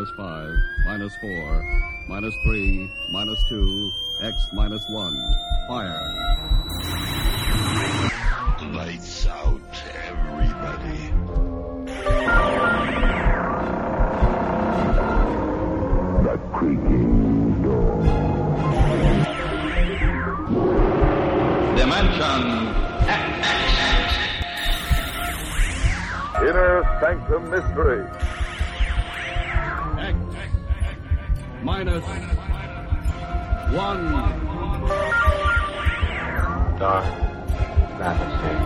minus 5, minus 4, minus 3, minus 2, X minus 1. Fire. Lights out, everybody. The creaking door. Dimension X. Inner Sanctum Mystery. X minus 1. Dark fantasy.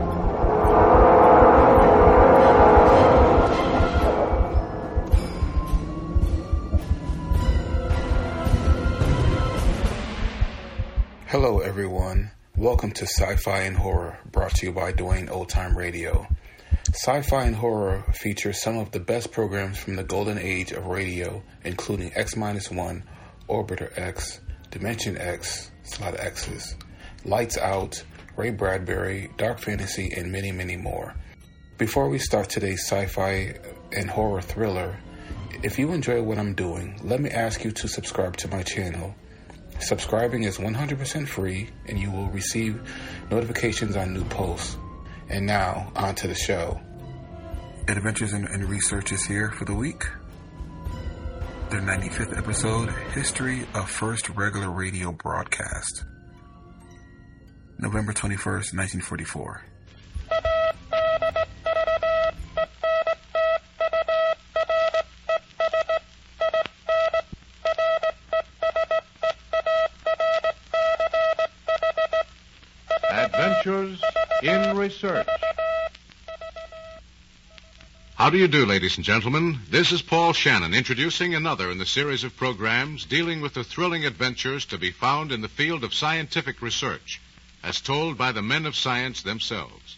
Hello everyone, welcome to Sci-Fi and Horror, brought to you by Dwayne Old Time Radio. Sci-Fi and Horror features some of the best programs from the golden age of radio, including X-1, Orbiter X, Dimension X, it's a lot of X's, Lights Out, Ray Bradbury, Dark Fantasy, and many, many more. Before we start today's sci-fi and horror thriller, if you enjoy what I'm doing, let me ask you to subscribe to my channel. Subscribing is 100% free, and you will receive notifications on new posts. And now, on to the show. Adventures in Research is here for the week. The 95th episode, History of First Regular Radio Broadcast. November 21st, 1944. Adventures in Research. How do you do, ladies and gentlemen? This is Paul Shannon introducing another in the series of programs dealing with the thrilling adventures to be found in the field of scientific research, as told by the men of science themselves.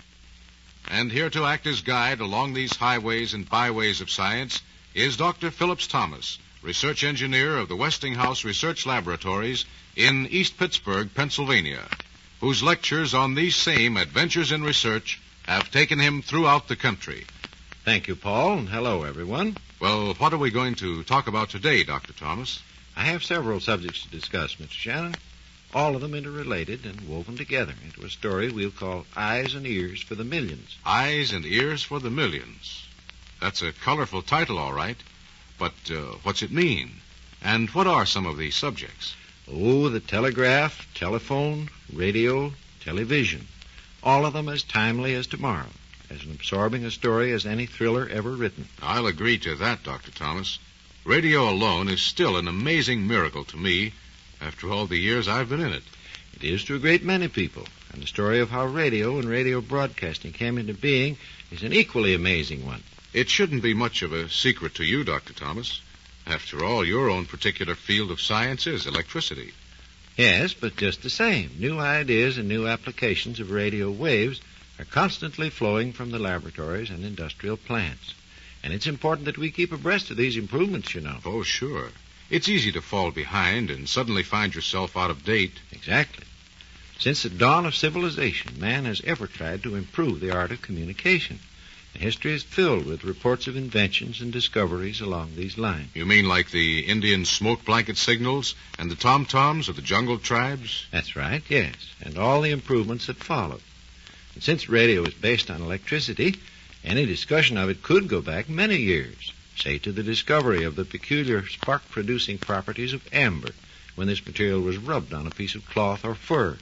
And here to act as guide along these highways and byways of science is Dr. Phillips Thomas, research engineer of the Westinghouse Research Laboratories in East Pittsburgh, Pennsylvania, whose lectures on these same adventures in research have taken him throughout the country. Thank you, Paul, and hello, everyone. Well, what are we going to talk about today, Dr. Thomas? I have several subjects to discuss, Mr. Shannon, all of them interrelated and woven together into a story we'll call Eyes and Ears for the Millions. Eyes and Ears for the Millions. That's a colorful title, all right. But what's it mean? And what are some of these subjects? Oh, the telegraph, telephone, radio, television. All of them as timely as tomorrow, as absorbing a story as any thriller ever written. I'll agree to that, Dr. Thomas. Radio alone is still an amazing miracle to me after all the years I've been in it. It is to a great many people, and the story of how radio and radio broadcasting came into being is an equally amazing one. It shouldn't be much of a secret to you, Dr. Thomas. After all, your own particular field of science is electricity. Yes, but just the same, new ideas and new applications of radio waves are constantly flowing from the laboratories and industrial plants. And it's important that we keep abreast of these improvements, you know. Oh, sure. It's easy to fall behind and suddenly find yourself out of date. Exactly. Since the dawn of civilization, man has ever tried to improve the art of communication. And history is filled with reports of inventions and discoveries along these lines. You mean like the Indian smoke blanket signals and the tom-toms of the jungle tribes? That's right, yes, and all the improvements that followed. And since radio is based on electricity, any discussion of it could go back many years, say to the discovery of the peculiar spark-producing properties of amber when this material was rubbed on a piece of cloth or fur,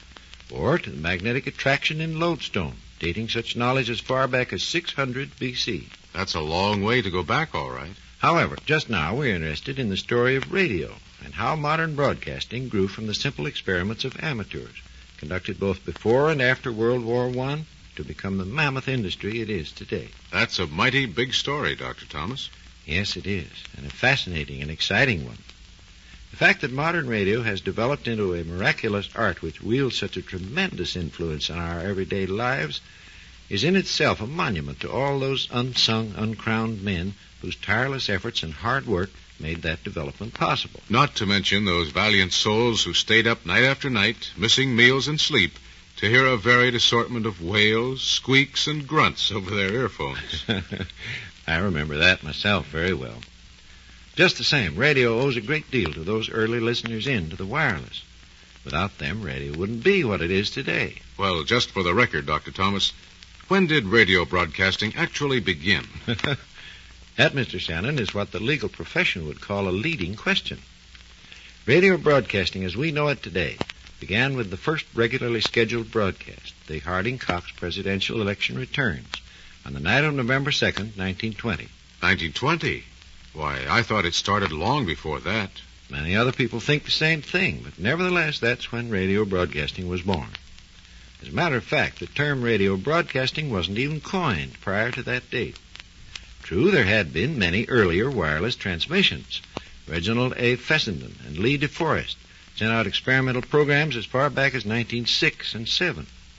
or to the magnetic attraction in lodestone, dating such knowledge as far back as 600 B.C. That's a long way to go back, all right. However, just now we're interested in the story of radio and how modern broadcasting grew from the simple experiments of amateurs, conducted both before and after World War I, to become the mammoth industry it is today. That's a mighty big story, Dr. Thomas. Yes, it is, and a fascinating and exciting one. The fact that modern radio has developed into a miraculous art which wields such a tremendous influence on our everyday lives is in itself a monument to all those unsung, uncrowned men whose tireless efforts and hard work made that development possible. Not to mention those valiant souls who stayed up night after night, missing meals and sleep, to hear a varied assortment of wails, squeaks, and grunts over their earphones. I remember that myself very well. Just the same, radio owes a great deal to those early listeners in to the wireless. Without them, radio wouldn't be what it is today. Well, just for the record, Dr. Thomas, when did radio broadcasting actually begin? That, Mr. Shannon, is what the legal profession would call a leading question. Radio broadcasting as we know it today began with the first regularly scheduled broadcast, the Harding-Cox presidential election returns, on the night of November 2nd, 1920. 1920? Why, I thought it started long before that. Many other people think the same thing, but nevertheless, that's when radio broadcasting was born. As a matter of fact, the term radio broadcasting wasn't even coined prior to that date. True, there had been many earlier wireless transmissions. Reginald A. Fessenden and Lee DeForest sent out experimental programs as far back as 1906 and 7.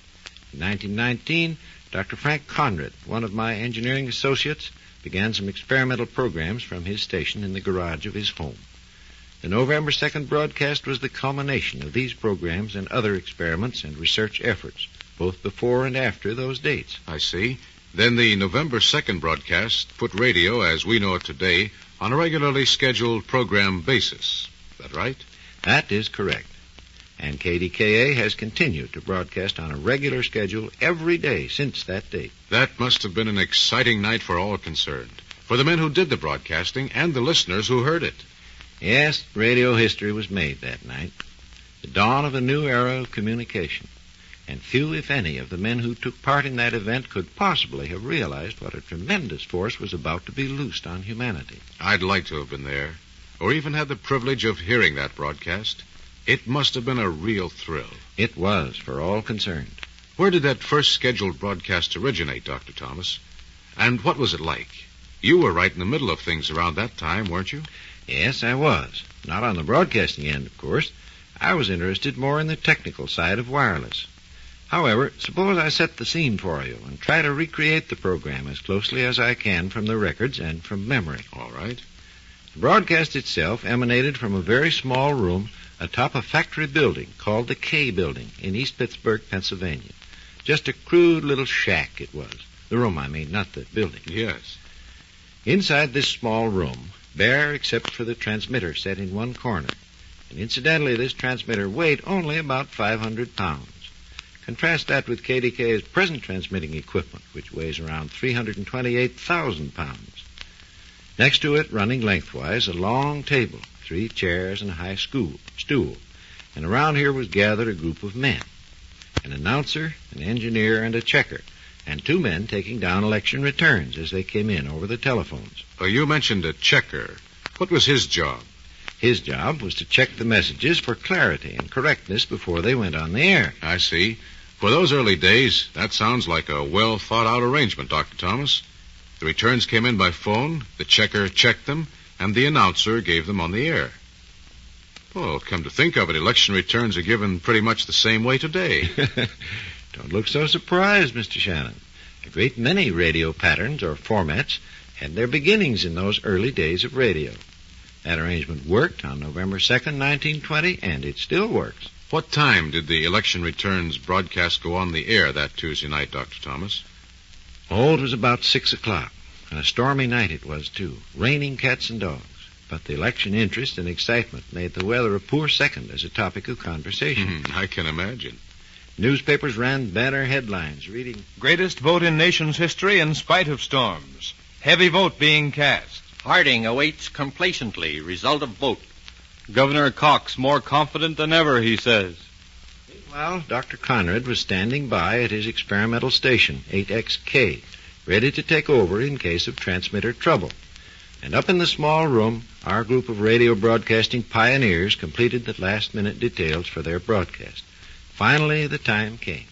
In 1919, Dr. Frank Conrad, one of my engineering associates, began some experimental programs from his station in the garage of his home. The November 2nd broadcast was the culmination of these programs and other experiments and research efforts, both before and after those dates. I see. Then the November 2nd broadcast put radio, as we know it today, on a regularly scheduled program basis. Is that right? That is correct. And KDKA has continued to broadcast on a regular schedule every day since that date. That must have been an exciting night for all concerned, for the men who did the broadcasting and the listeners who heard it. Yes, radio history was made that night. The dawn of a new era of communication. And few, if any, of the men who took part in that event could possibly have realized what a tremendous force was about to be loosed on humanity. I'd like to have been there, or even had the privilege of hearing that broadcast. It must have been a real thrill. It was, for all concerned. Where did that first scheduled broadcast originate, Dr. Thomas? And what was it like? You were right in the middle of things around that time, weren't you? Yes, I was. Not on the broadcasting end, of course. I was interested more in the technical side of wireless. However, suppose I set the scene for you and try to recreate the program as closely as I can from the records and from memory. All right. The broadcast itself emanated from a very small room atop a factory building called the K Building in East Pittsburgh, Pennsylvania. Just a crude little shack it was. The room, I mean, not the building. Yes. Inside this small room, bare except for the transmitter set in one corner. And incidentally, this transmitter weighed only about 500 pounds. Contrast that with KDKA's present transmitting equipment, which weighs around 328,000 pounds. Next to it, running lengthwise, a long table, 3 chairs and a high stool. And around here was gathered a group of men. An announcer, an engineer, and a checker, and 2 men taking down election returns as they came in over the telephones. You mentioned a checker. What was his job? His job was to check the messages for clarity and correctness before they went on the air. I see. For those early days, that sounds like a well-thought-out arrangement, Dr. Thomas. The returns came in by phone, the checker checked them, and the announcer gave them on the air. Well, come to think of it, election returns are given pretty much the same way today. Don't look so surprised, Mr. Shannon. A great many radio patterns or formats had their beginnings in those early days of radio. That arrangement worked on November 2nd, 1920, and it still works. What time did the election returns broadcast go on the air that Tuesday night, Dr. Thomas? Oh, it was about 6 o'clock, and a stormy night it was, too, raining cats and dogs. But the election interest and excitement made the weather a poor second as a topic of conversation. I can imagine. Newspapers ran banner headlines reading, "Greatest vote in nation's history in spite of storms. Heavy vote being cast. Harding awaits complacently result of vote. Governor Cox more confident than ever, he says." Meanwhile, Dr. Conrad was standing by at his experimental station, 8XK, ready to take over in case of transmitter trouble. And up in the small room, our group of radio broadcasting pioneers completed the last-minute details for their broadcast. Finally, the time came.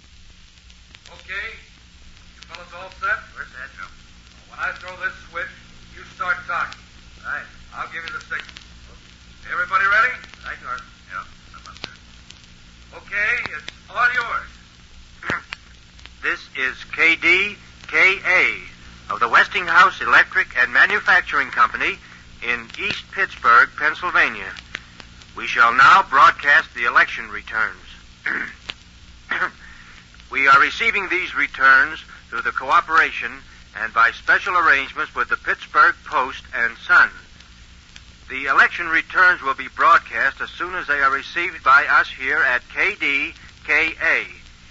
Okay. You fellas all set? Where's that jump? When I throw this switch, you start talking. Right. I'll give you the signal. Everybody ready? Right, George. Yeah, I'm up there. Okay, it's all yours. This is KDKA of the Westinghouse Electric and Manufacturing Company in East Pittsburgh, Pennsylvania. We shall now broadcast the election returns. We are receiving these returns through the cooperation and by special arrangements with the Pittsburgh Post and Sun. The election returns will be broadcast as soon as they are received by us here at KDKA.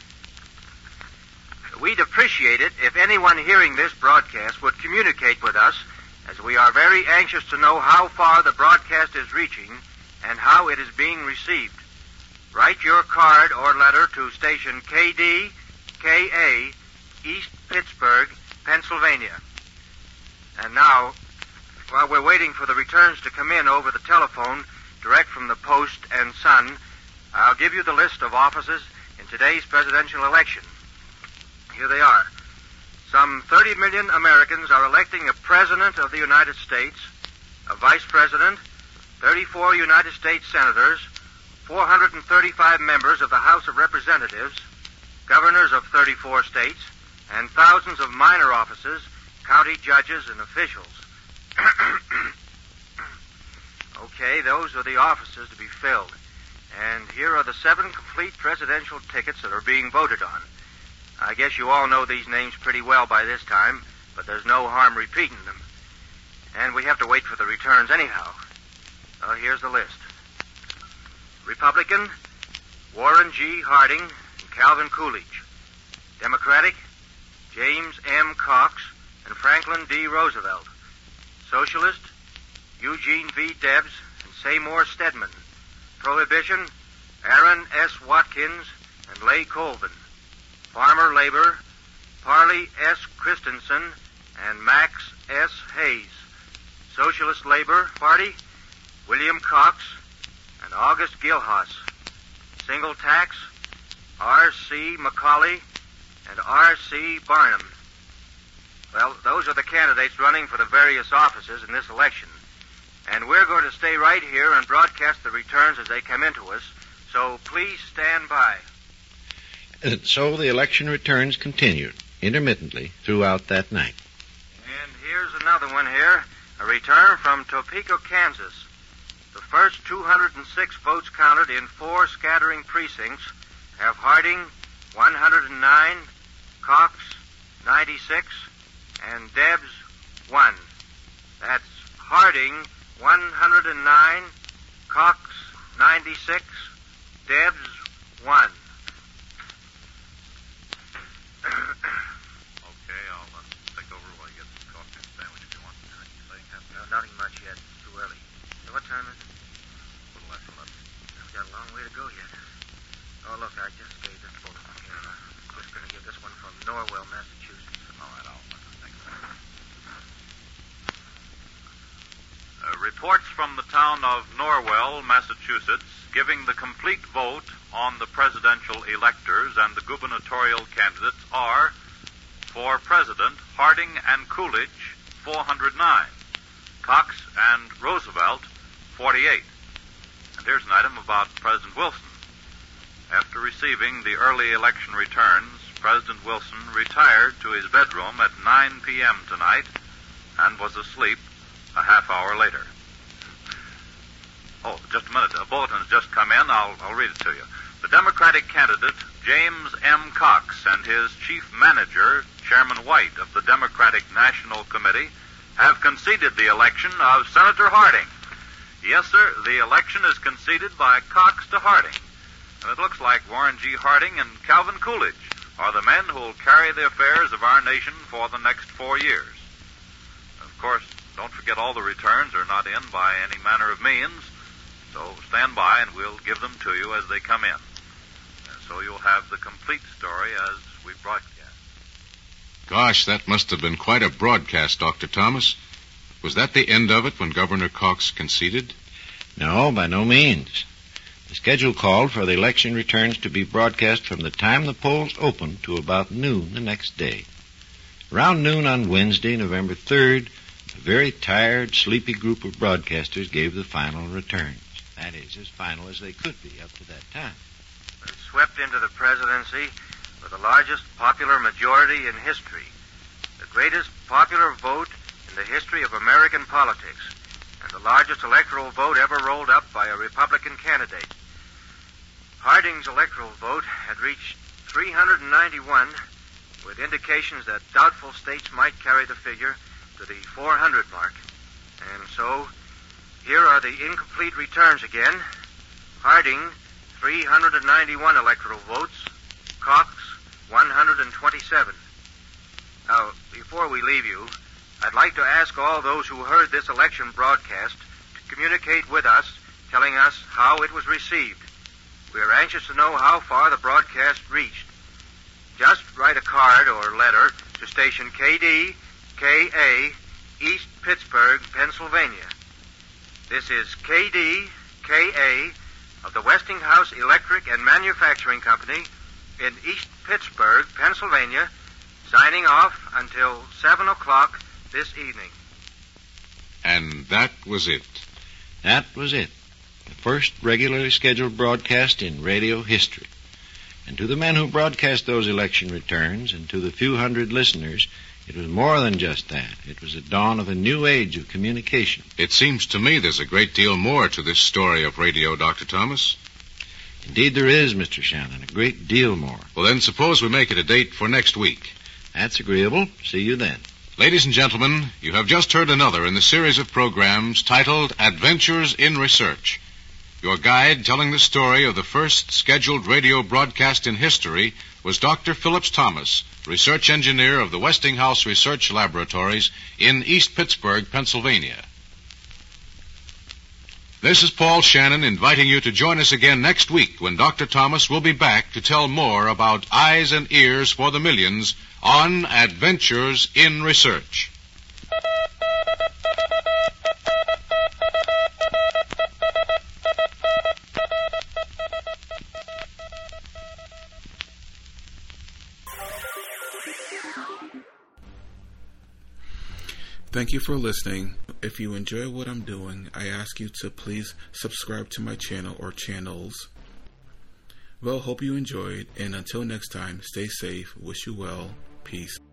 We'd appreciate it if anyone hearing this broadcast would communicate with us, as we are very anxious to know how far the broadcast is reaching and how it is being received. Write your card or letter to station KDKA, East Pittsburgh, Pennsylvania. And now, while we're waiting for the returns to come in over the telephone, direct from the Post and Sun, I'll give you the list of offices in today's presidential election. Here they are. Some 30 million Americans are electing a president of the United States, a vice president, 34 United States senators, 435 members of the House of Representatives, governors of 34 states, and thousands of minor offices, county judges, and officials. Okay, those are the offices to be filled. And here are the 7 complete presidential tickets that are being voted on. I guess you all know these names pretty well by this time, but there's no harm repeating them. And we have to wait for the returns anyhow. Here's the list. Republican, Warren G. Harding and Calvin Coolidge. Democratic, James M. Cox and Franklin D. Roosevelt. Socialist, Eugene V. Debs and Seymour Stedman. Prohibition, Aaron S. Watkins and Leigh Colvin. Farmer Labor, Parley S. Christensen and Max S. Hayes. Socialist Labor Party, William Cox and August Gilhas. Single Tax, R.C. Macaulay and R.C. Barnum. Well, those are the candidates running for the various offices in this election. And we're going to stay right here and broadcast the returns as they come into us, so please stand by. So the election returns continued intermittently throughout that night. And here's another one here, a return from Topeka, Kansas. The first 206 votes counted in 4 scattering precincts have Harding 109, Cox 96, and Debs 1. That's Harding 109, Cox 96, Debs 1. Okay, I'll take over while you get some coffee and sandwich if you want. No, nothing much yet. It's too early. So what time is it? A little after 11. We've got a long way to go yet. Oh, look, I just gave this bulletin here. I'm just going to give this one from Norwell, Massachusetts. All right, thanks. Reports from the town of Norwell, Massachusetts, giving the complete vote on the presidential electors and the gubernatorial candidates are, for President, Harding and Coolidge, 409. Cox and Roosevelt, 48. And here's an item about President Wilson. After receiving the early election returns, President Wilson retired to his bedroom at 9 p.m. tonight and was asleep a half hour later. Oh, just a minute. A bulletin has just come in. I'll read it to you. The Democratic candidate, James M. Cox, and his chief manager, Chairman White of the Democratic National Committee, have conceded the election of Senator Harding. Yes, sir, the election is conceded by Cox to Harding. And it looks like Warren G. Harding and Calvin Coolidge are the men who will carry the affairs of our nation for the next 4 years. Of course, don't forget all the returns are not in by any manner of means, so stand by and we'll give them to you as they come in. And so you'll have the complete story as we broadcast. Gosh, that must have been quite a broadcast, Dr. Thomas. Was that the end of it when Governor Cox conceded? No, by no means. The schedule called for the election returns to be broadcast from the time the polls opened to about noon the next day. Around noon on Wednesday, November 3rd, a very tired, sleepy group of broadcasters gave the final returns. That is, as final as they could be up to that time. It swept into the presidency with the largest popular majority in history, the greatest popular vote in the history of American politics, and the largest electoral vote ever rolled up by a Republican candidate. Harding's electoral vote had reached 391, with indications that doubtful states might carry the figure to the 400 mark. And so, Here are the incomplete returns again. Harding, 391 electoral votes. Cox, 127. Now, before we leave you, I'd like to ask all those who heard this election broadcast to communicate with us, telling us how it was received. We are anxious to know how far the broadcast reached. Just write a card or letter to station KD-KA, East Pittsburgh, Pennsylvania. This is KD-KA of the Westinghouse Electric and Manufacturing Company in East Pittsburgh, Pennsylvania, signing off until 7 o'clock this evening. And that was it. That was it. The first regularly scheduled broadcast in radio history. And to the men who broadcast those election returns, and to the few hundred listeners, it was more than just that. It was the dawn of a new age of communication. It seems to me there's a great deal more to this story of radio, Dr. Thomas. Indeed there is, Mr. Shannon, a great deal more. Well, then, suppose we make it a date for next week. That's agreeable. See you then. Ladies and gentlemen, you have just heard another in the series of programs titled Adventures in Research. Your guide telling the story of the first scheduled radio broadcast in history was Dr. Phillips Thomas, research engineer of the Westinghouse Research Laboratories in East Pittsburgh, Pennsylvania. This is Paul Shannon inviting you to join us again next week when Dr. Thomas will be back to tell more about eyes and ears for the millions on Adventures in Research. Thank you for listening. If you enjoy what I'm doing, I ask you to please subscribe to my channel or channels. Well, hope you enjoyed, and until next time, stay safe, wish you well, peace.